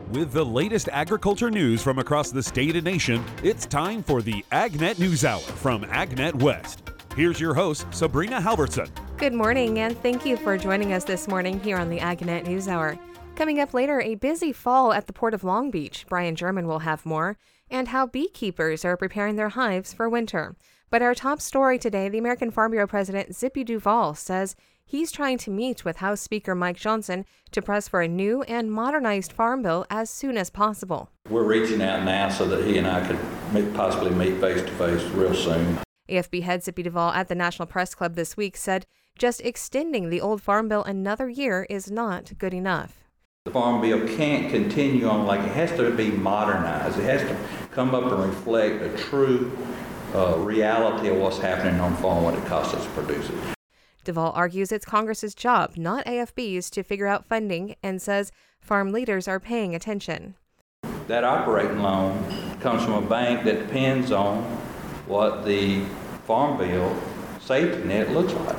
With the latest agriculture news from across the state and nation, it's time for the AgNet News Hour from AgNet West. Here's your host, Sabrina Halverson. Good morning, and thank you for joining us this morning here on the AgNet News Hour. Coming up later, a busy fall at the Port of Long Beach. Brian German will have more, and how beekeepers are preparing their hives for winter. But our top story today, the American Farm Bureau President Zippy Duvall says he's trying to meet with House Speaker Mike Johnson to press for a new and modernized farm bill as soon as possible. We're reaching out now so that he and I could possibly meet face-to-face real soon. AFB head Zippy Duvall at the National Press Club this week said just extending the old farm bill another year is not good enough. The farm bill can't continue on like it has to be modernized. It has to come up and reflect a true reality of what's happening on farm, what it costs us to produce it. Duvall argues it's Congress's job, not AFB's, to figure out funding and says farm leaders are paying attention. That operating loan comes from a bank that depends on what the farm bill safety net looks like.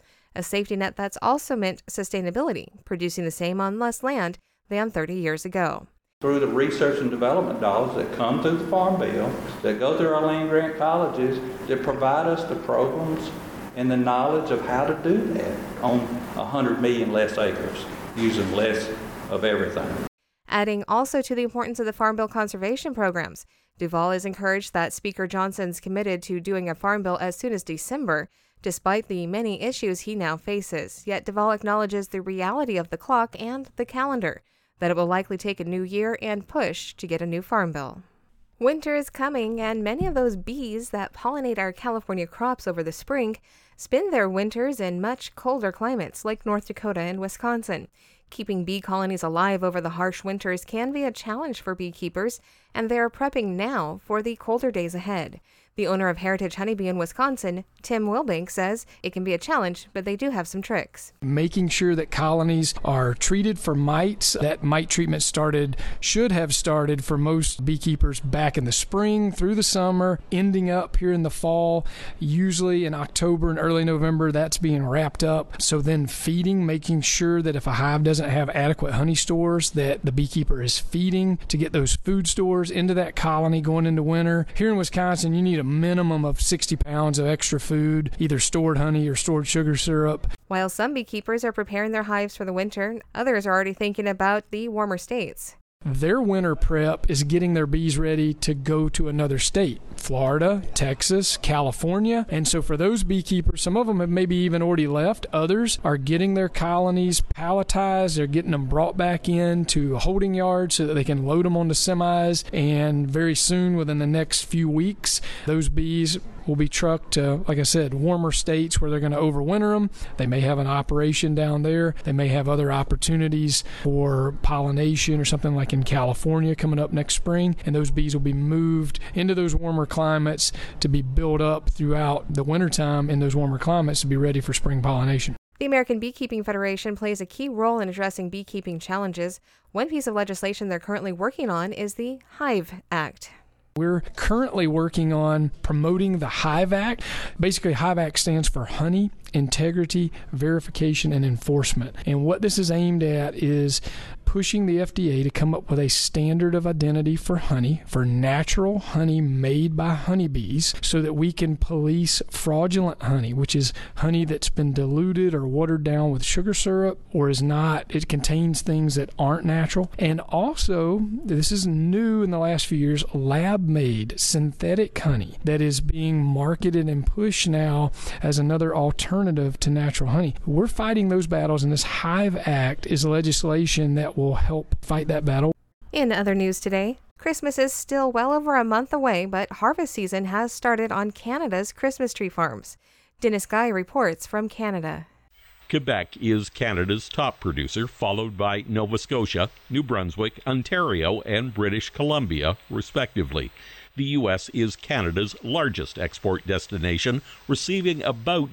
A safety net that's also meant sustainability, producing the same on less land than 30 years ago. Through the research and development dollars that come through the farm bill, that go through our land grant colleges, that provide us the programs and the knowledge of how to do that on 100 million less acres, using less of everything. Adding also to the importance of the Farm Bill conservation programs, Duvall is encouraged that Speaker Johnson's committed to doing a farm bill as soon as December, despite the many issues he now faces. Yet Duvall acknowledges the reality of the clock and the calendar, that it will likely take a new year and push to get a new farm bill. Winter is coming, and many of those bees that pollinate our California crops over the spring spend their winters in much colder climates like North Dakota and Wisconsin. Keeping bee colonies alive over the harsh winters can be a challenge for beekeepers, and they are prepping now for the colder days ahead. The owner of Heritage Honeybee in Wisconsin, Tim Wilbank, says it can be a challenge, but they do have some tricks. Making sure that colonies are treated for mites. That mite treatment should have started for most beekeepers back in the spring through the summer, ending up here in the fall. Usually in October and early November, that's being wrapped up. So then feeding, making sure that if a hive doesn't have adequate honey stores, that the beekeeper is feeding to get those food stores into that colony going into winter. Here in Wisconsin, you need a minimum of 60 pounds of extra food, either stored honey or stored sugar syrup. While some beekeepers are preparing their hives for the winter, others are already thinking about the warmer states. Their winter prep is getting their bees ready to go to another state, Florida, Texas, California. And so for those beekeepers, some of them have maybe even already left. Others are getting their colonies palletized. They're getting them brought back into a holding yard so that they can load them onto semis. And very soon, within the next few weeks, those bees will be trucked to, like I said, warmer states where they're going to overwinter them. They may have an operation down there. They may have other opportunities for pollination or something like in California coming up next spring. And those bees will be moved into those warmer climates to be built up throughout the wintertime in those warmer climates to be ready for spring pollination. The American Beekeeping Federation plays a key role in addressing beekeeping challenges. One piece of legislation they're currently working on is the Hive Act. We're currently working on promoting the Hive Act. Basically, Hive Act stands for Honey, Integrity, Verification, and Enforcement. And what this is aimed at is pushing the FDA to come up with a standard of identity for honey, for natural honey made by honeybees, so that we can police fraudulent honey, which is honey that's been diluted or watered down with sugar syrup or is not. It contains things that aren't natural. And also, this is new in the last few years, lab-made synthetic honey that is being marketed and pushed now as another alternative to natural honey. We're fighting those battles, and this Hive Act is legislation that will help fight that battle. In other news today, Christmas is still well over a month away, but harvest season has started on Canada's Christmas tree farms. Dennis Guy reports from Canada. Quebec is Canada's top producer, followed by Nova Scotia, New Brunswick, Ontario, and British Columbia, respectively. The U.S. is Canada's largest export destination, receiving about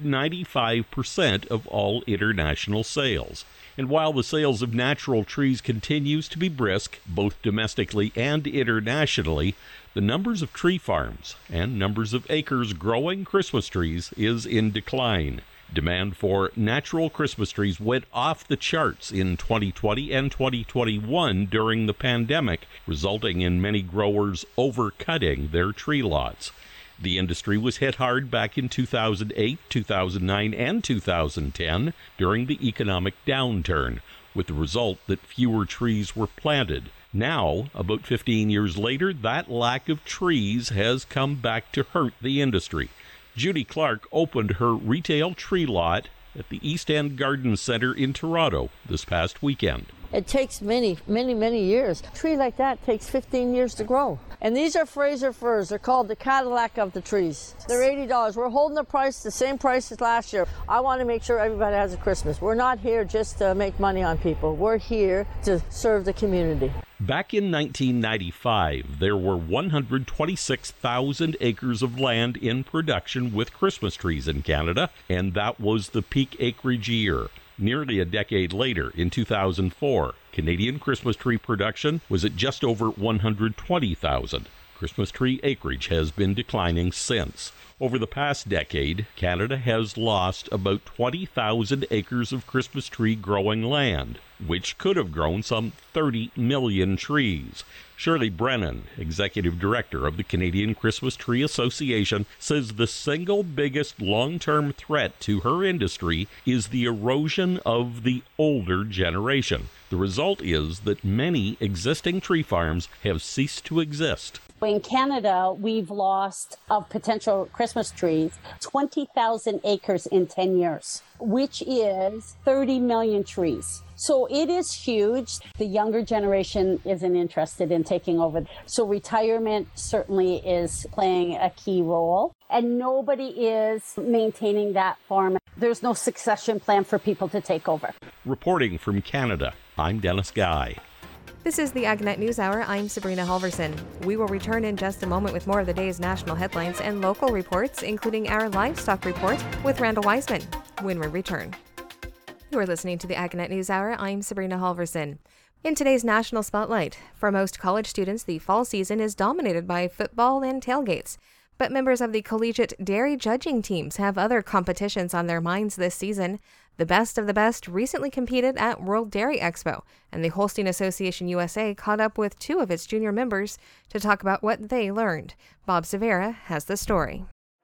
95% of all international sales. And while the sales of natural trees continues to be brisk, both domestically and internationally, the numbers of tree farms and numbers of acres growing Christmas trees is in decline. Demand for natural Christmas trees went off the charts in 2020 and 2021 during the pandemic, resulting in many growers overcutting their tree lots. The industry was hit hard back in 2008, 2009, and 2010 during the economic downturn, with the result that fewer trees were planted. Now, about 15 years later, that lack of trees has come back to hurt the industry. Judy Clark opened her retail tree lot at the East End Garden Center in Toronto this past weekend. It takes many years. A tree like that takes 15 years to grow. And these are Fraser firs. They're called the Cadillac of the trees. They're $80. We're holding the price, the same price as last year. I want to make sure everybody has a Christmas. We're not here just to make money on people. We're here to serve the community. Back in 1995, there were 126,000 acres of land in production with Christmas trees in Canada, and that was the peak acreage year. Nearly a decade later, in 2004, Canadian Christmas tree production was at just over 120,000. Christmas tree acreage has been declining since. Over the past decade, Canada has lost about 20,000 acres of Christmas tree growing land, which could have grown some 30 million trees. Shirley Brennan, Executive Director of the Canadian Christmas Tree Association, says the single biggest long-term threat to her industry is the erosion of the older generation. The result is that many existing tree farms have ceased to exist. In Canada, we've lost of potential Christmas trees 20,000 acres in 10 years, which is 30 million trees. So it is huge. The younger generation isn't interested in taking over. So retirement certainly is playing a key role. And nobody is maintaining that farm. There's no succession plan for people to take over. Reporting from Canada, I'm Dennis Guy. This is the AgNet News Hour. I'm Sabrina Halverson. We will return in just a moment with more of the day's national headlines and local reports, including our livestock report with Randall Wiseman, when we return. You are listening to the AgNet News Hour. I'm Sabrina Halverson. In today's National Spotlight, for most college students, the fall season is dominated by football and tailgates. But members of the collegiate dairy judging teams have other competitions on their minds this season. The best of the best recently competed at World Dairy Expo, and the Holstein Association USA caught up with two of its junior members to talk about what they learned. Bob Severa has the story.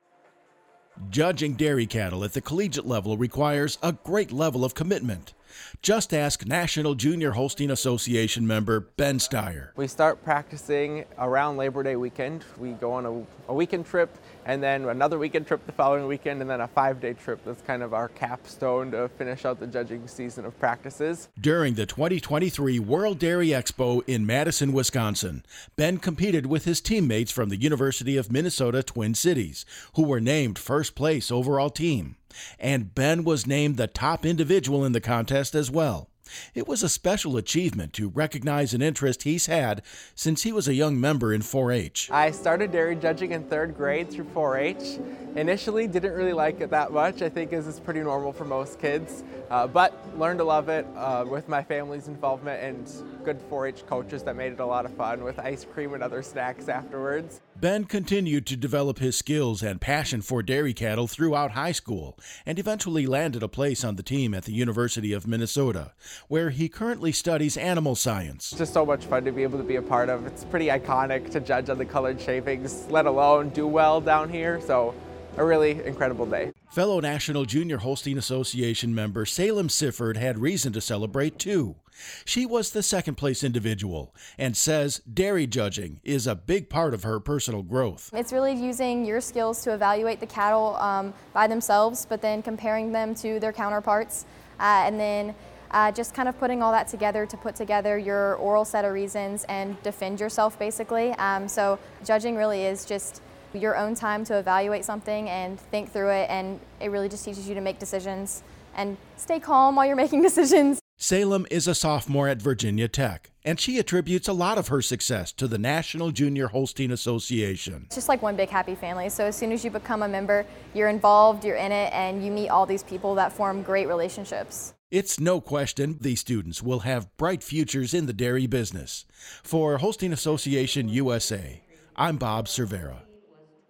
Judging dairy cattle at the collegiate level requires a great level of commitment. Just ask National Junior Holstein Association member Ben Steyer. We start practicing around Labor Day weekend. We go on a weekend trip, and then another weekend trip the following weekend, and then a 5-day trip. That's kind of our capstone to finish out the judging season of practices. During the 2023 World Dairy Expo in Madison, Wisconsin, Ben competed with his teammates from the University of Minnesota Twin Cities, who were named first place overall team. And Ben was named the top individual in the contest as well. It was a special achievement to recognize an interest he's had since he was a young member in 4-H. I started dairy judging in 3rd grade through 4-H. Initially, didn't really like it that much. I think it's pretty normal for most kids, but learned to love it with my family's involvement and good 4-H coaches that made it a lot of fun with ice cream and other snacks afterwards. Ben continued to develop his skills and passion for dairy cattle throughout high school and eventually landed a place on the team at the University of Minnesota, where he currently studies animal science. It's just so much fun to be able to be a part of. It's pretty iconic to judge on the colored shavings, let alone do well down here, so a really incredible day. Fellow National Junior Holstein Association member Salem Sifford had reason to celebrate too. She was the second-place individual and says dairy judging is a big part of her personal growth. It's really using your skills to evaluate the cattle by themselves, but then comparing them to their counterparts, and then just kind of putting all that together to put together your oral set of reasons and defend yourself, basically. So judging really is just your own time to evaluate something and think through it, and it really just teaches you to make decisions and stay calm while you're making decisions. Salem is a sophomore at Virginia Tech, and she attributes a lot of her success to the National Junior Holstein Association. It's just like one big happy family. So as soon as you become a member, you're involved, you're in it, and you meet all these people that form great relationships. It's no question these students will have bright futures in the dairy business. For Holstein Association USA, I'm Bob Cervera.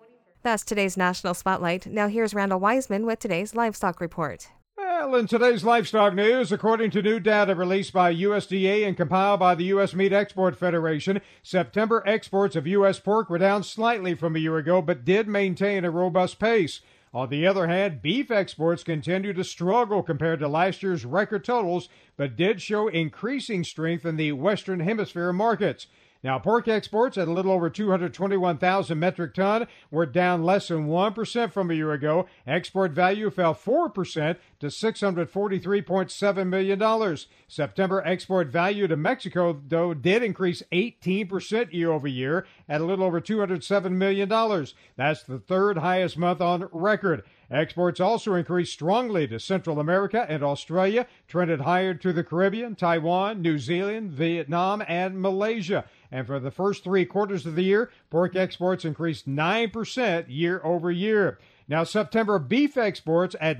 That's today's National Spotlight. Now here's Randall Wiseman with today's Livestock Report. Well, in today's livestock news, according to new data released by USDA and compiled by the U.S. Meat Export Federation, September exports of U.S. pork were down slightly from a year ago, but did maintain a robust pace. On the other hand, beef exports continue to struggle compared to last year's record totals, but did show increasing strength in the Western Hemisphere markets. Now, pork exports at a little over 221,000 metric ton were down less than 1% from a year ago. Export value fell 4% to $643.7 million. September export value to Mexico, though, did increase 18% year over year at a little over $207 million. That's the third highest month on record. Exports also increased strongly to Central America and Australia, trended higher to the Caribbean, Taiwan, New Zealand, Vietnam, and Malaysia. And for the first 3 quarters of the year, pork exports increased 9% year over year. Now, September beef exports at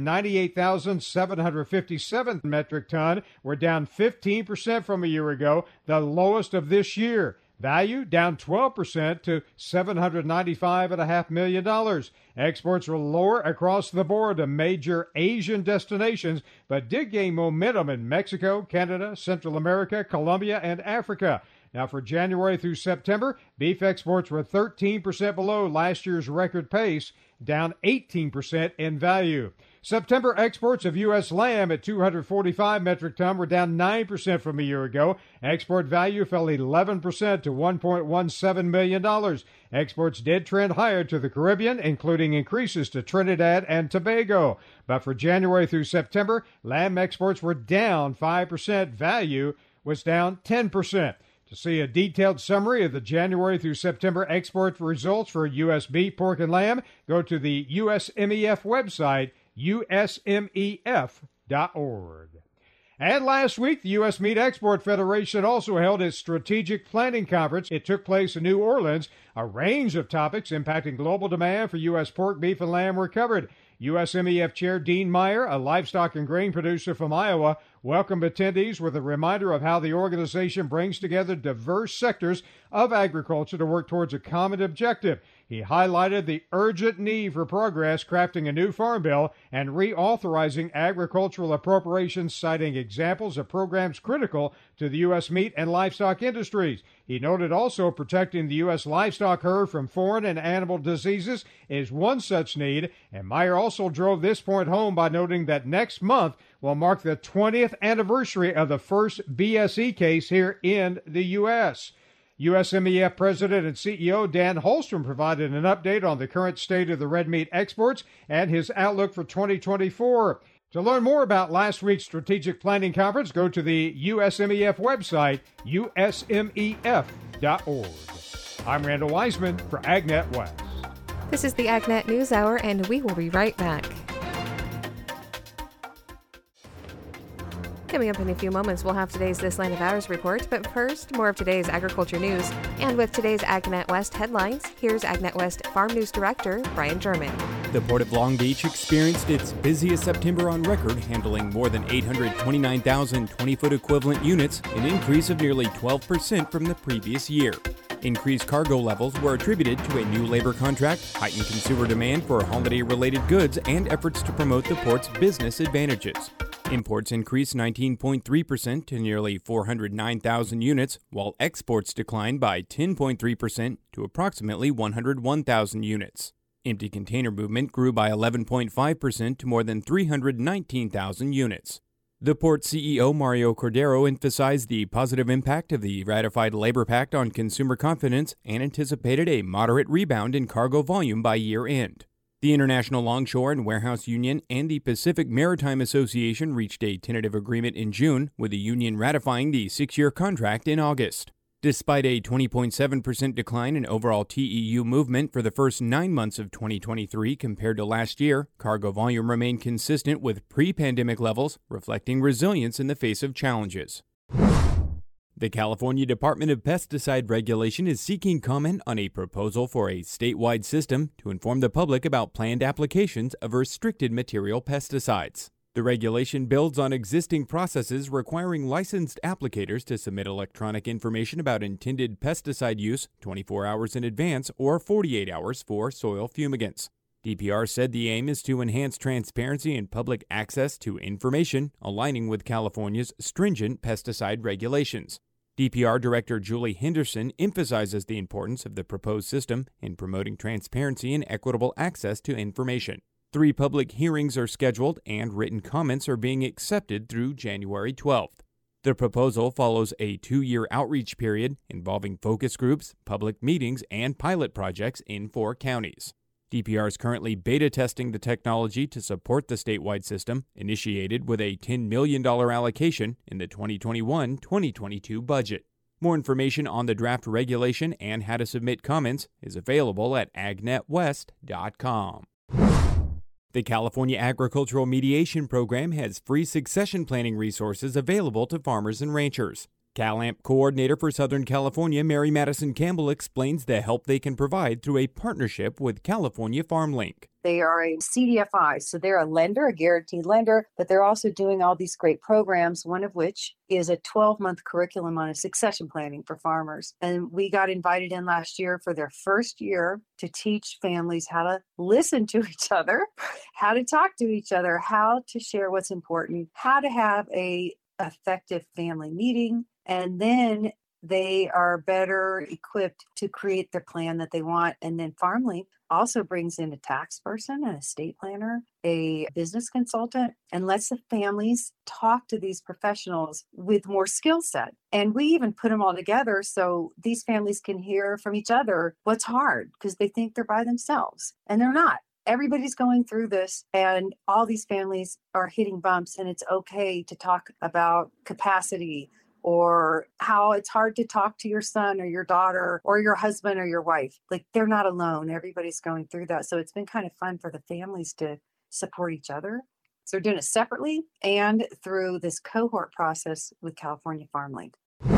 98,757 metric ton were down 15% from a year ago, the lowest of this year. Value down 12% to $795.5 million. Exports were lower across the board to major Asian destinations, but did gain momentum in Mexico, Canada, Central America, Colombia, and Africa. Now, for January through September, beef exports were 13% below last year's record pace, down 18% in value. September exports of U.S. lamb at 245 metric ton were down 9% from a year ago. Export value fell 11% to $1.17 million. Exports did trend higher to the Caribbean, including increases to Trinidad and Tobago. But for January through September, lamb exports were down 5%. Value was down 10%. To see a detailed summary of the January through September export results for U.S. beef, pork, and lamb, go to the USMEF website, usmef.org. And last week, the U.S. Meat Export Federation also held its strategic planning conference. It took place in New Orleans. A range of topics impacting global demand for U.S. pork, beef, and lamb were covered. USMEF Chair Dean Meyer, a livestock and grain producer from Iowa, welcomed attendees with a reminder of how the organization brings together diverse sectors of agriculture to work towards a common objective. He highlighted the urgent need for progress crafting a new farm bill and reauthorizing agricultural appropriations, citing examples of programs critical to the U.S. meat and livestock industries. He noted also protecting the U.S. livestock herd from foreign and animal diseases is one such need, and Meyer also drove this point home by noting that next month will mark the 20th anniversary of the first BSE case here in the U.S. USMEF President and CEO Dan Holstrom provided an update on the current state of the red meat exports and his outlook for 2024. To learn more about last week's strategic planning conference, go to the USMEF website, usmef.org. I'm Randall Wiseman for AgNet West. This is the AgNet News Hour, and we will be right back. Coming up in a few moments, we'll have today's This Land of Ours report, but first, more of today's agriculture news. And with today's AgNet West headlines, here's AgNet West Farm News Director Brian German. The Port of Long Beach experienced its busiest September on record, handling more than 829,000 20-foot equivalent units, an increase of nearly 12% from the previous year. Increased cargo levels were attributed to a new labor contract, heightened consumer demand for holiday-related goods, and efforts to promote the port's business advantages. Imports increased 19.3% to nearly 409,000 units, while exports declined by 10.3% to approximately 101,000 units. Empty container movement grew by 11.5% to more than 319,000 units. The port CEO Mario Cordero emphasized the positive impact of the ratified Labor Pact on consumer confidence and anticipated a moderate rebound in cargo volume by year-end. The International Longshore and Warehouse Union and the Pacific Maritime Association reached a tentative agreement in June, with the union ratifying the 6-year contract in August. Despite a 20.7% decline in overall TEU movement for the first 9 months of 2023 compared to last year, cargo volume remained consistent with pre-pandemic levels, reflecting resilience in the face of challenges. The California Department of Pesticide Regulation is seeking comment on a proposal for a statewide system to inform the public about planned applications of restricted material pesticides. The regulation builds on existing processes requiring licensed applicators to submit electronic information about intended pesticide use 24 hours in advance or 48 hours for soil fumigants. DPR said the aim is to enhance transparency and public access to information, aligning with California's stringent pesticide regulations. DPR Director Julie Henderson emphasizes the importance of the proposed system in promoting transparency and equitable access to information. 3 public hearings are scheduled and written comments are being accepted through January 12th. The proposal follows a 2-year outreach period involving focus groups, public meetings, and pilot projects in 4 counties. DPR is currently beta testing the technology to support the statewide system, initiated with a $10 million allocation in the 2021-2022 budget. More information on the draft regulation and how to submit comments is available at agnetwest.com. The California Agricultural Mediation Program has free succession planning resources available to farmers and ranchers. CalAMP Coordinator for Southern California, Mary Madison Campbell, explains the help they can provide through a partnership with California FarmLink. They are a CDFI, so they're a lender, a guaranteed lender, but they're also doing all these great programs, one of which is a 12-month curriculum on succession planning for farmers. And we got invited in last year for their first year to teach families how to listen to each other, how to talk to each other, how to share what's important, how to have an effective family meeting, and then they are better equipped to create the plan that they want. And then FarmLink also brings in a tax person, an estate planner, a business consultant, and lets the families talk to these professionals with more skill set. And we even put them all together so these families can hear from each other what's hard, because they think they're by themselves, and they're not. Everybody's going through this, and all these families are hitting bumps, and it's okay to talk about capacity, or how it's hard to talk to your son or your daughter or your husband or your wife. Like, they're not alone. Everybody's going through that. So it's been kind of fun for the families to support each other. So we're doing it separately and through this cohort process with California FarmLink.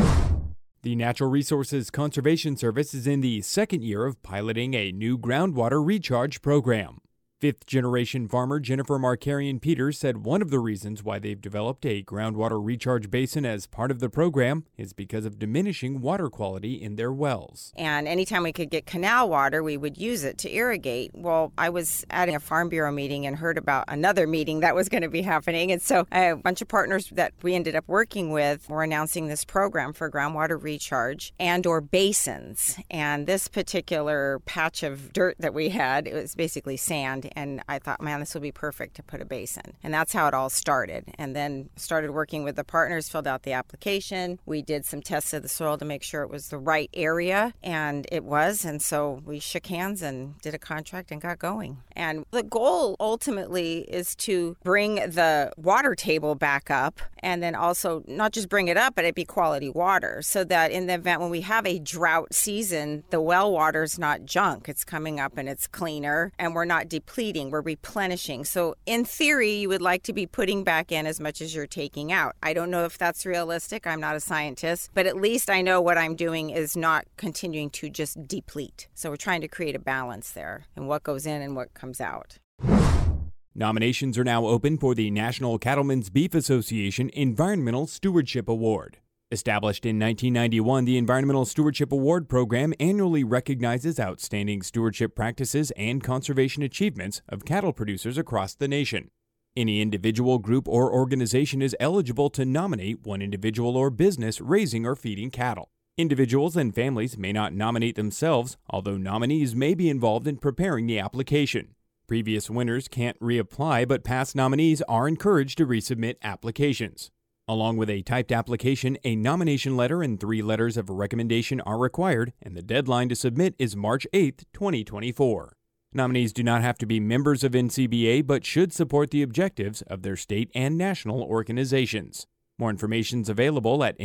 The Natural Resources Conservation Service is in the 2nd year of piloting a new groundwater recharge program. 5th-generation farmer Jennifer Markarian Peters said one of the reasons why they've developed a groundwater recharge basin as part of the program is because of diminishing water quality in their wells. And anytime we could get canal water, we would use it to irrigate. Well, I was at a Farm Bureau meeting and heard about another meeting that was going to be happening. And so a bunch of partners that we ended up working with were announcing this program for groundwater recharge and or basins. And this particular patch of dirt that we had, it was basically sand. And I thought, man, this would be perfect to put a basin. And that's how it all started. And then started working with the partners, filled out the application. We did some tests of the soil to make sure it was the right area. And it was. And so we shook hands and did a contract and got going. And the goal ultimately is to bring the water table back up, and then also not just bring it up, but it be quality water, so that in the event when we have a drought season, the well water is not junk. It's coming up and it's cleaner, and we're not depleting, we're replenishing. So in theory, you would like to be putting back in as much as you're taking out. I don't know if that's realistic. I'm not a scientist, but at least I know what I'm doing is not continuing to just deplete. So we're trying to create a balance there in what goes in and what comes out. Nominations are now open for the National Cattlemen's Beef Association Environmental Stewardship Award. Established in 1991, the Environmental Stewardship Award program annually recognizes outstanding stewardship practices and conservation achievements of cattle producers across the nation. Any individual, group, or organization is eligible to nominate one individual or business raising or feeding cattle. Individuals and families may not nominate themselves, although nominees may be involved in preparing the application. Previous winners can't reapply, but past nominees are encouraged to resubmit applications. Along with a typed application, a nomination letter and 3 letters of recommendation are required, and the deadline to submit is March 8, 2024. Nominees do not have to be members of NCBA, but should support the objectives of their state and national organizations. More information is available at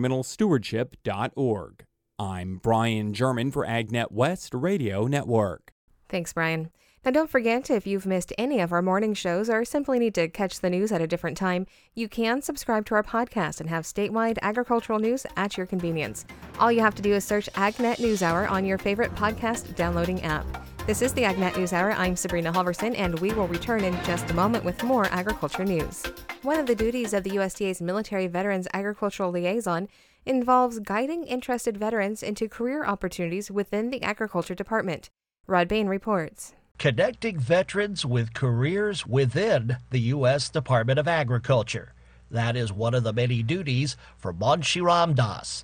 environmentalstewardship.org. I'm Brian German for AgNet West Radio Network. Thanks, Brian. Now, don't forget, if you've missed any of our morning shows or simply need to catch the news at a different time, you can subscribe to our podcast and have statewide agricultural news at your convenience. All you have to do is search AgNet NewsHour on your favorite podcast downloading app. This is the AgNet News Hour. I'm Sabrina Halverson, and we will return in just a moment with more agriculture news. One of the duties of the USDA's Military Veterans Agricultural Liaison involves guiding interested veterans into career opportunities within the Agriculture Department. Rod Bain reports. Connecting veterans with careers within the U.S. Department of Agriculture. That is one of the many duties for Manshi Ramdas,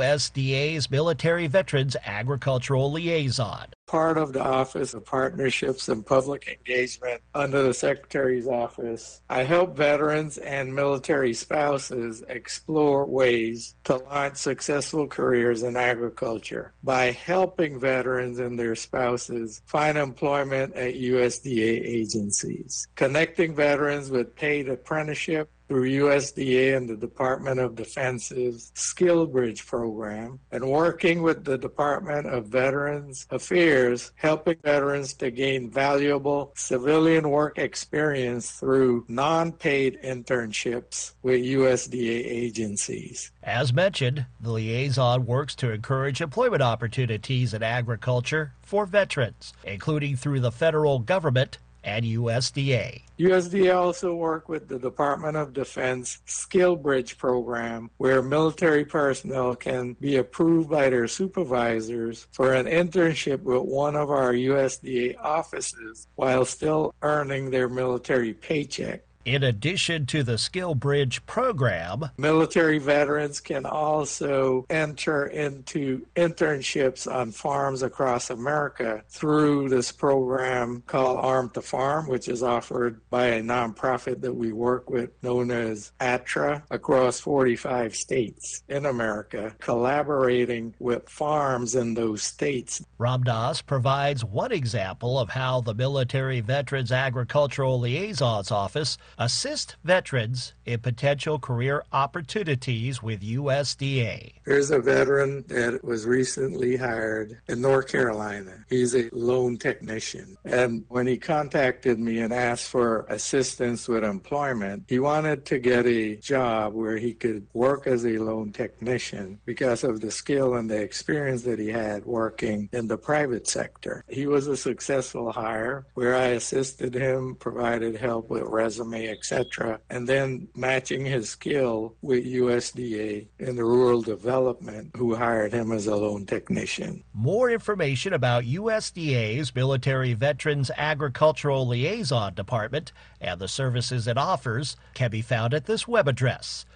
USDA's Military Veterans Agricultural Liaison. Part of the Office of Partnerships and Public Engagement under the Secretary's Office, I help veterans and military spouses explore ways to launch successful careers in agriculture by helping veterans and their spouses find employment at USDA agencies, connecting veterans with paid apprenticeship through USDA and the Department of Defense's Skill Bridge program, and working with the Department of Veterans Affairs, helping veterans to gain valuable civilian work experience through non-paid internships with USDA agencies. As mentioned, the liaison works to encourage employment opportunities in agriculture for veterans, including through the federal government and USDA. USDA also work with the Department of Defense Skill Bridge program, where military personnel can be approved by their supervisors for an internship with one of our USDA offices while still earning their military paycheck. In addition to the Skill Bridge program, military veterans can also enter into internships on farms across America through this program called Arm to Farm, which is offered by a nonprofit that we work with known as ATRA across 45 states in America, collaborating with farms in those states. Ramdas provides one example of how the Military Veterans Agricultural Liaison's Office assist veterans in potential career opportunities with USDA. There's a veteran that was recently hired in North Carolina. He's a loan technician. And when he contacted me and asked for assistance with employment, he wanted to get a job where he could work as a loan technician because of the skill and the experience that he had working in the private sector. He was a successful hire where I assisted him, provided help with resume, etc., and then matching his skill with USDA in the rural development, who hired him as a loan technician. More information about USDA's Military Veterans Agricultural Liaison Department and the services it offers can be found at this web address,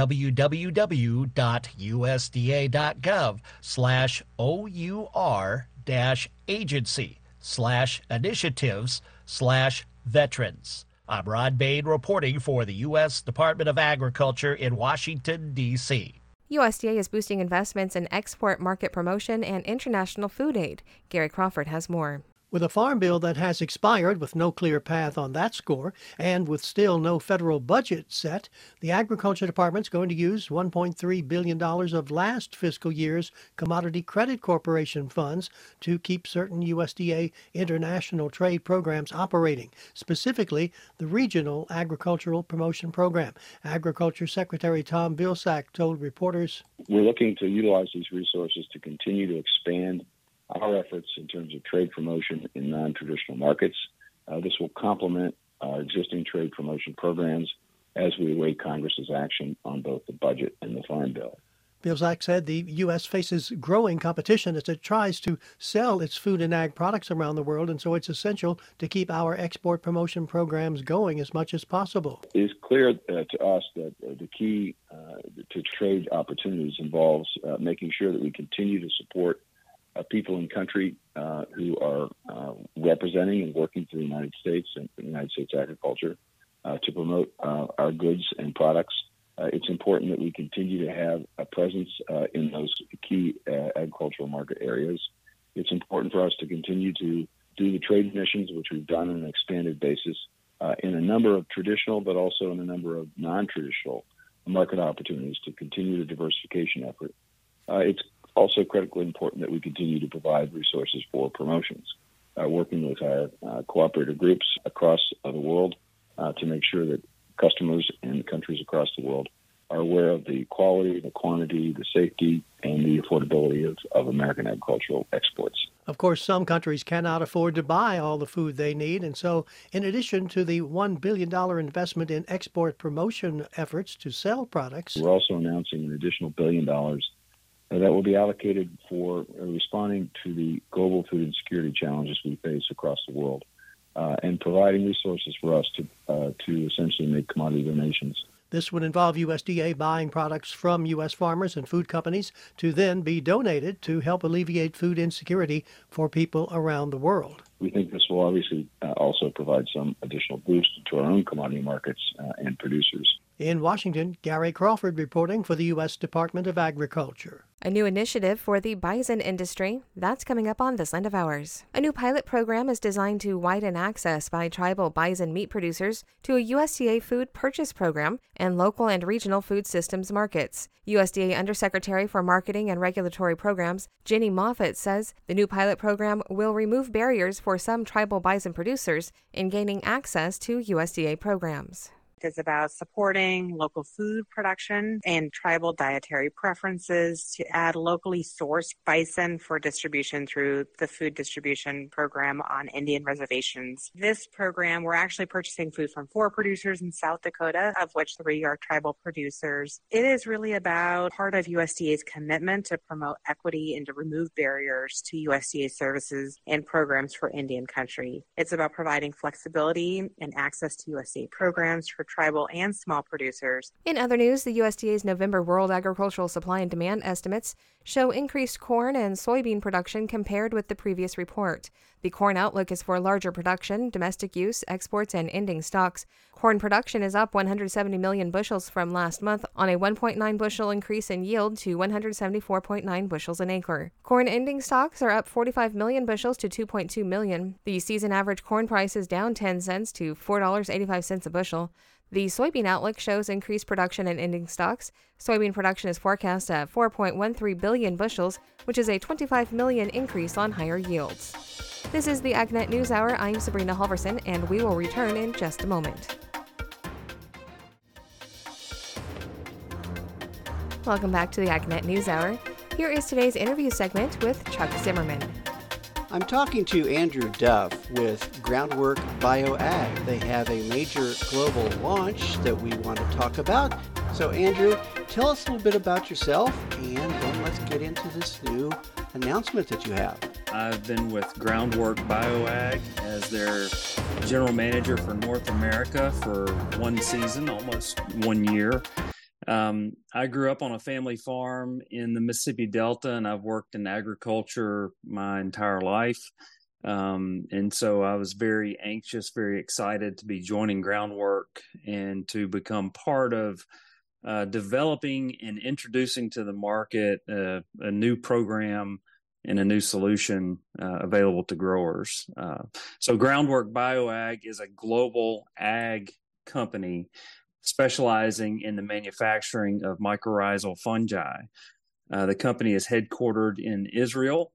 www.usda.gov/OUR-agency/initiatives/veterans. I'm Rod Bain reporting for the U.S. Department of Agriculture in Washington, D.C. USDA is boosting investments in export market promotion and international food aid. Gary Crawford has more. With a farm bill that has expired with no clear path on that score, and with still no federal budget set, the Agriculture Department's going to use $1.3 billion of last fiscal year's Commodity Credit Corporation funds to keep certain USDA international trade programs operating, specifically the Regional Agricultural Promotion Program. Agriculture Secretary Tom Vilsack told reporters, "We're looking to utilize these resources to continue to expand our efforts in terms of trade promotion in non-traditional markets. This will complement our existing trade promotion programs as we await Congress's action on both the budget and the Farm Bill." Vilsack said the U.S. faces growing competition as it tries to sell its food and ag products around the world, and so it's essential to keep our export promotion programs going as much as possible. It is clear to us that the key to trade opportunities involves making sure that we continue to support people in country who are representing and working for the United States and the United States agriculture to promote our goods and products. It's important that we continue to have a presence in those key agricultural market areas. It's important for us to continue to do the trade missions, which we've done on an expanded basis, in a number of traditional but also in a number of non-traditional market opportunities to continue the diversification effort. It's also critically important that we continue to provide resources for promotions, working with our cooperative groups across the world to make sure that customers in countries across the world are aware of the quality, the quantity, the safety, and the affordability of American agricultural exports. Of course, some countries cannot afford to buy all the food they need, and so in addition to the $1 billion investment in export promotion efforts to sell products, we're also announcing an additional $1 billion that will be allocated for responding to the global food insecurity challenges we face across the world, and providing resources for us to essentially make commodity donations. This would involve USDA buying products from U.S. farmers and food companies to then be donated to help alleviate food insecurity for people around the world. We think this will obviously also provide some additional boost to our own commodity markets and producers. In Washington, Gary Crawford reporting for the U.S. Department of Agriculture. A new initiative for the bison industry, that's coming up on This Land of Ours. A new pilot program is designed to widen access by tribal bison meat producers to a USDA food purchase program and local and regional food systems markets. USDA Undersecretary for Marketing and Regulatory Programs, Jenny Moffitt, says the new pilot program will remove barriers for some tribal bison producers in gaining access to USDA programs. Is about supporting local food production and tribal dietary preferences to add locally sourced bison for distribution through the food distribution program on Indian reservations. This program, we're actually purchasing food from 4 producers in South Dakota, of which 3 are tribal producers. It is really about part of USDA's commitment to promote equity and to remove barriers to USDA services and programs for Indian country. It's about providing flexibility and access to USDA programs for tribal and small producers. In other news, the USDA's November World Agricultural Supply and Demand estimates show increased corn and soybean production compared with the previous report. The corn outlook is for larger production, domestic use, exports, and ending stocks. Corn production is up 170 million bushels from last month on a 1.9 bushel increase in yield to 174.9 bushels an acre. Corn ending stocks are up 45 million bushels to 2.2 million. The season average corn price is down 10 cents to $4.85 a bushel. The soybean outlook shows increased production and ending stocks. Soybean production is forecast at 4.13 billion bushels, which is a 25 million increase on higher yields. This is the AgNet News Hour. I'm Sabrina Halverson, and we will return in just a moment. Welcome back to the AgNet News Hour. Here is today's interview segment with Chuck Zimmerman. I'm talking to Andrew Duff with Groundwork BioAg. They have a major global launch that we want to talk about. So Andrew, tell us a little bit about yourself, and then let's get into this new announcement that you have. I've been with Groundwork BioAg as their general manager for North America for 1 season, almost 1 year. I grew up on a family farm in the Mississippi Delta, and I've worked in agriculture my entire life. And so I was very anxious, very excited to be joining Groundwork and to become part of developing and introducing to the market a new program and a new solution available to growers. So Groundwork BioAg is a global ag company specializing in the manufacturing of mycorrhizal fungi. The company is headquartered in Israel.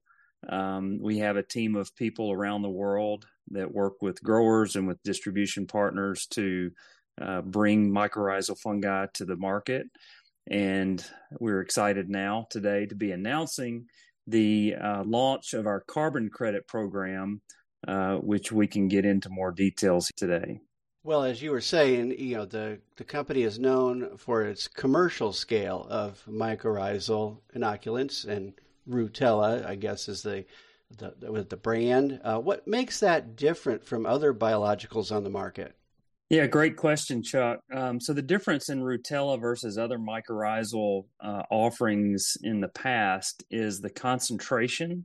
We have a team of people around the world that work with growers and with distribution partners to bring mycorrhizal fungi to the market. And we're excited now today to be announcing the launch of our carbon credit program, which we can get into more details today. Well, as you were saying, the company is known for its commercial scale of mycorrhizal inoculants, and Rutela, I guess, is the brand. What makes that different from other biologicals on the market? Yeah, great question, Chuck. So the difference in Rutela versus other mycorrhizal offerings in the past is the concentration.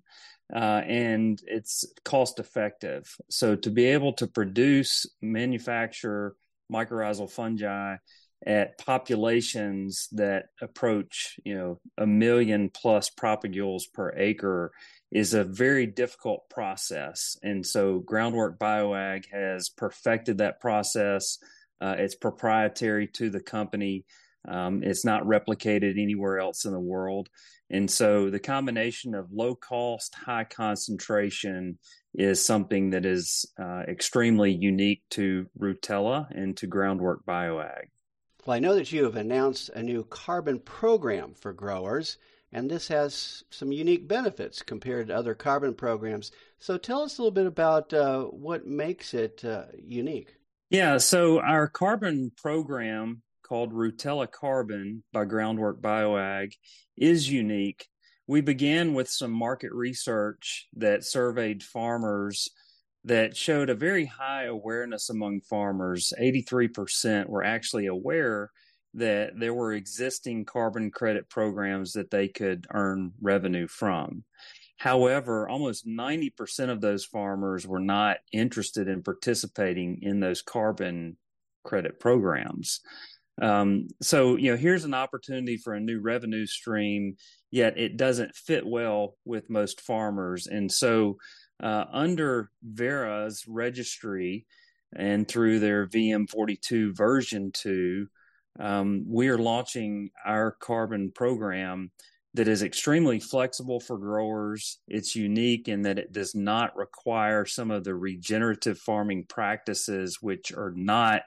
And it's cost effective. So to be able to manufacture mycorrhizal fungi at populations that approach, 1 million plus propagules per acre is a very difficult process. And so Groundwork BioAg has perfected that process. It's proprietary to the company. It's not replicated anywhere else in the world. And so the combination of low cost, high concentration is something that is extremely unique to Rutela and to Groundwork BioAg. Well, I know that you have announced a new carbon program for growers, and this has some unique benefits compared to other carbon programs. So tell us a little bit about what makes it unique. Yeah, so our carbon program called Rutela Carbon by Groundwork BioAg is unique. We began with some market research that surveyed farmers that showed a very high awareness among farmers. 83% were actually aware that there were existing carbon credit programs that they could earn revenue from. However, almost 90% of those farmers were not interested in participating in those carbon credit programs. So, here's an opportunity for a new revenue stream, yet it doesn't fit well with most farmers. And so under Verra's registry and through their VM42 version 2, we are launching our carbon program that is extremely flexible for growers. It's unique in that it does not require some of the regenerative farming practices, which are not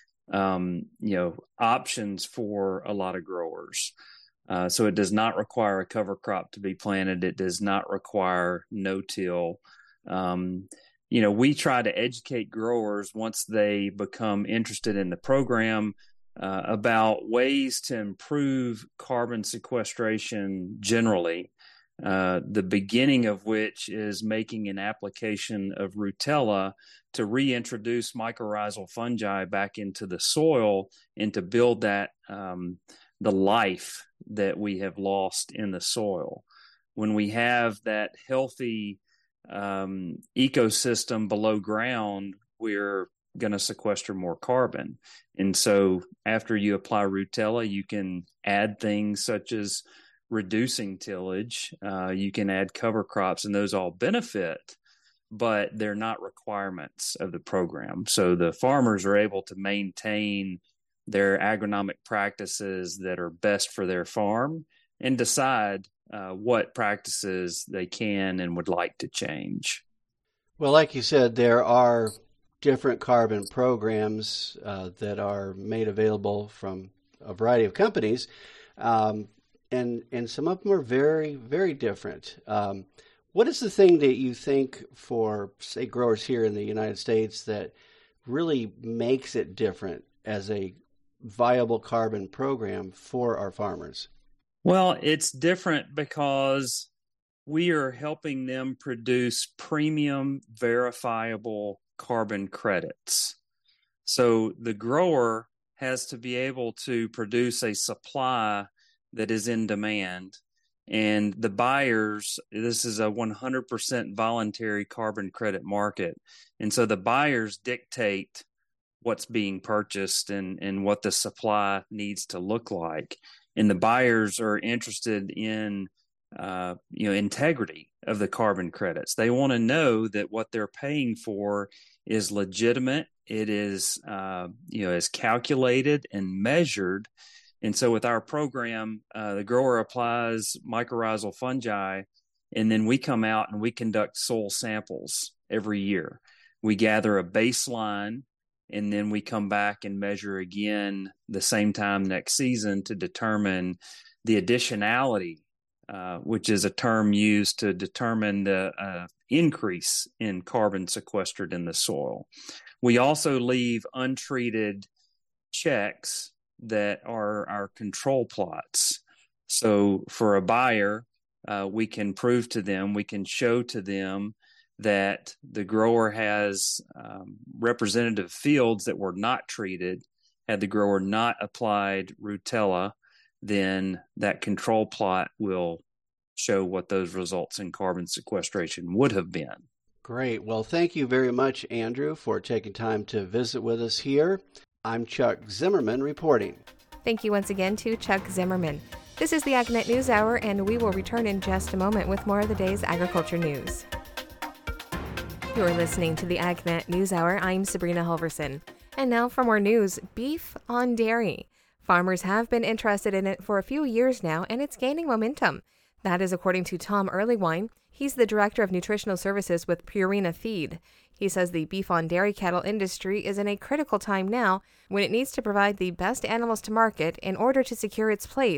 options for a lot of growers. So it does not require a cover crop to be planted. It does not require no-till. We try to educate growers once they become interested in the program about ways to improve carbon sequestration generally. The beginning of which is making an application of Rutela to reintroduce mycorrhizal fungi back into the soil and to build that the life that we have lost in the soil. When we have that healthy ecosystem below ground, we're going to sequester more carbon. And so after you apply Rutela, you can add things such as reducing tillage, you can add cover crops, and those all benefit, but they're not requirements of the program. So the farmers are able to maintain their agronomic practices that are best for their farm and decide what practices they can and would like to change. Well, like you said, there are different carbon programs that are made available from a variety of companies. And some of them are very, very different. What is the thing that you think for, say, growers here in the United States that really makes it different as a viable carbon program for our farmers? Well, it's different because we are helping them produce premium verifiable carbon credits. So the grower has to be able to produce a supply that is in demand, and the buyers, this is a 100% voluntary carbon credit market, and so the buyers dictate what's being purchased and what the supply needs to look like, and the buyers are interested in integrity of the carbon credits. They want to know that what they're paying for is legitimate, it is is calculated and measured. And so with our program, the grower applies mycorrhizal fungi, and then we come out and we conduct soil samples every year. We gather a baseline, and then we come back and measure again the same time next season to determine the additionality, which is a term used to determine the increase in carbon sequestered in the soil. We also leave untreated checks that are our control plots. So for a buyer, we can prove to them, we can show to them that the grower has representative fields that were not treated. Had the grower not applied Rutela, then that control plot will show what those results in carbon sequestration would have been. Great. Well, thank you very much, Andrew, for taking time to visit with us here. I'm Chuck Zimmerman reporting. Thank you once again to Chuck Zimmerman. This is the AgNet News Hour, and we will return in just a moment with more of the day's agriculture news. You're listening to the AgNet News Hour. I'm Sabrina Halverson. And now for more news, beef on dairy. Farmers have been interested in it for a few years now, and it's gaining momentum. That is according to Tom Earlywine. He's the Director of Nutritional Services with Purina Feed. He says the beef on dairy cattle industry is in a critical time now when it needs to provide the best animals to market in order to secure its place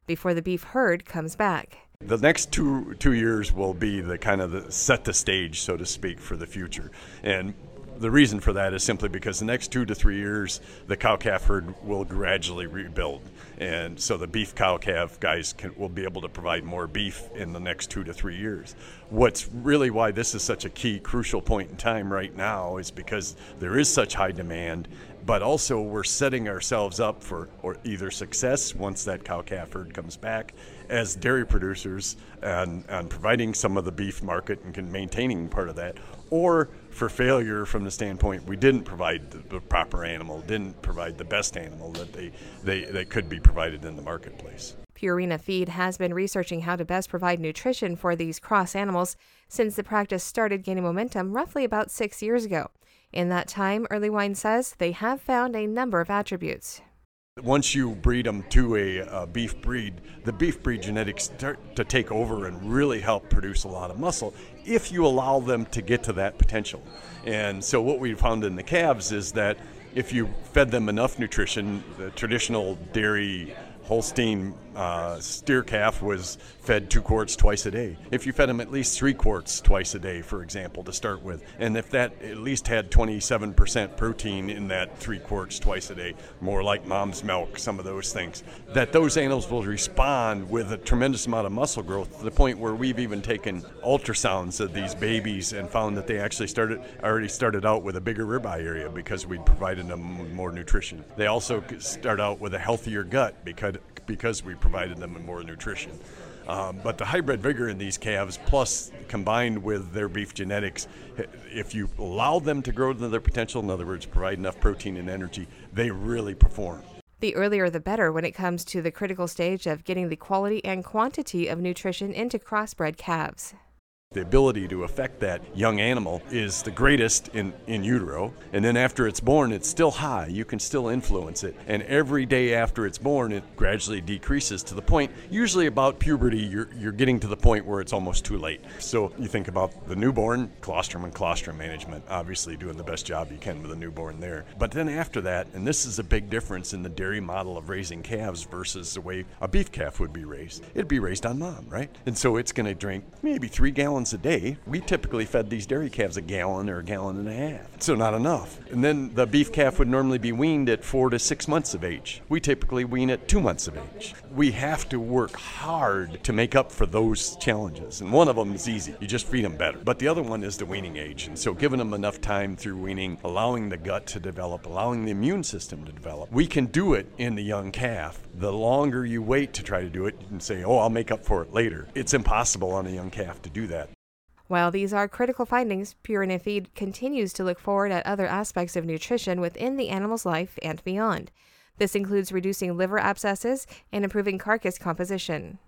before the beef herd comes back. The next two years will be set the stage, so to speak, for the future. And the reason for that is simply because the next 2 to 3 years, the cow-calf herd will gradually rebuild. And so the beef cow-calf guys will be able to provide more beef in the next 2 to 3 years. What's really why this is such a key, crucial point in time right now is because there is such high demand, but also we're setting ourselves up for either success once that cow-calf herd comes back as dairy producers and providing some of the beef market and maintaining part of that, or for failure from the standpoint we didn't provide the proper animal, didn't provide the best animal that they could be provided in the marketplace. Purina Feed has been researching how to best provide nutrition for these cross animals since the practice started gaining momentum roughly about 6 years ago. In that time, Early Wine says they have found a number of attributes. Once you breed them to a beef breed, the beef breed genetics start to take over and really help produce a lot of muscle if you allow them to get to that potential. And so what we found in the calves is that if you fed them enough nutrition, the traditional dairy Holstein steer calf was fed 2 quarts twice a day. If you fed them at least 3 quarts twice a day, for example, to start with, and if that at least had 27% protein in that 3 quarts twice a day, more like mom's milk, some of those things, that those animals will respond with a tremendous amount of muscle growth to the point where we've even taken ultrasounds of these babies and found that they actually already started out with a bigger ribeye area because we'd provided them more nutrition. They also start out with a healthier gut because we provided them with more nutrition. But the hybrid vigor in these calves, plus combined with their beef genetics, if you allow them to grow to their potential, in other words, provide enough protein and energy, they really perform. The earlier the better when it comes to the critical stage of getting the quality and quantity of nutrition into crossbred calves. The ability to affect that young animal is the greatest in utero, and then after it's born, it's still high. You can still influence it, and every day after it's born, it gradually decreases to the point, usually about puberty, you're getting to the point where it's almost too late. So you think about the newborn, colostrum and colostrum management, obviously doing the best job you can with a newborn there. But then after that, and this is a big difference in the dairy model of raising calves versus the way a beef calf would be raised. It'd be raised on mom, right? And so it's going to drink maybe 3 gallons a day. We typically fed these dairy calves a gallon or a gallon and a half, so not enough. And then the beef calf would normally be weaned at 4 to 6 months of age. We typically wean at 2 months of age. We have to work hard to make up for those challenges, and one of them is easy. You just feed them better. But the other one is the weaning age, and so giving them enough time through weaning, allowing the gut to develop, allowing the immune system to develop. We can do it in the young calf. The longer you wait to try to do it, you can say, I'll make up for it later. It's impossible on a young calf to do that. While these are critical findings, Purina Feed continues to look forward at other aspects of nutrition within the animal's life and beyond. This includes reducing liver abscesses and improving carcass composition.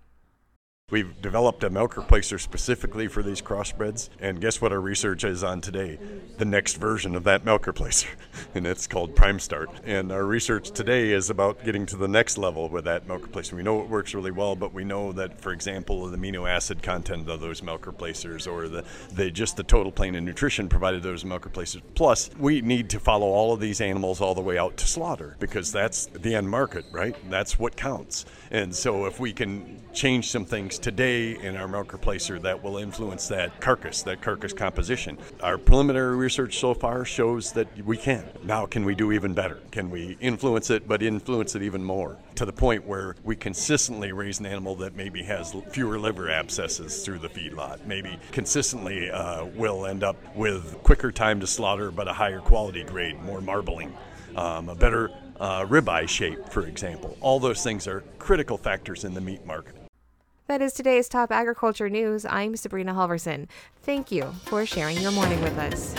We've developed a milk replacer specifically for these crossbreds, and guess what our research is on today? The next version of that milk replacer, and it's called Prime Start. And our research today is about getting to the next level with that milk replacer. We know it works really well, but we know that, for example, the amino acid content of those milk replacers or just the total plane of nutrition provided those milk replacers. Plus, we need to follow all of these animals all the way out to slaughter because that's the end market, right? That's what counts. And so if we can change some things today in our milk replacer that will influence that carcass composition. Our preliminary research so far shows that we can. Now, can we do even better? Can we influence it, but influence it even more to the point where we consistently raise an animal that maybe has fewer liver abscesses through the feedlot, maybe consistently will end up with quicker time to slaughter, but a higher quality grade, more marbling, a better ribeye shape, for example. All those things are critical factors in the meat market. That is today's top agriculture news. I'm Sabrina Halverson. Thank you for sharing your morning with us.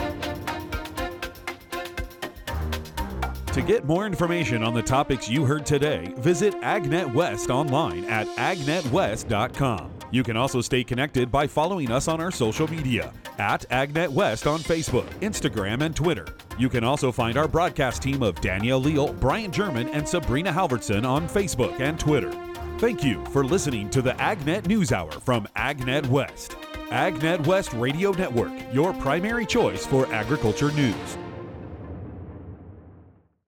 To get more information on the topics you heard today, visit AgNet West online at agnetwest.com. You can also stay connected by following us on our social media at AgNet West on Facebook, Instagram, and Twitter. You can also find our broadcast team of Danielle Leal, Brian German, and Sabrina Halverson on Facebook and Twitter. Thank you for listening to the AgNet News Hour from AgNet West. AgNet West Radio Network, your primary choice for agriculture news.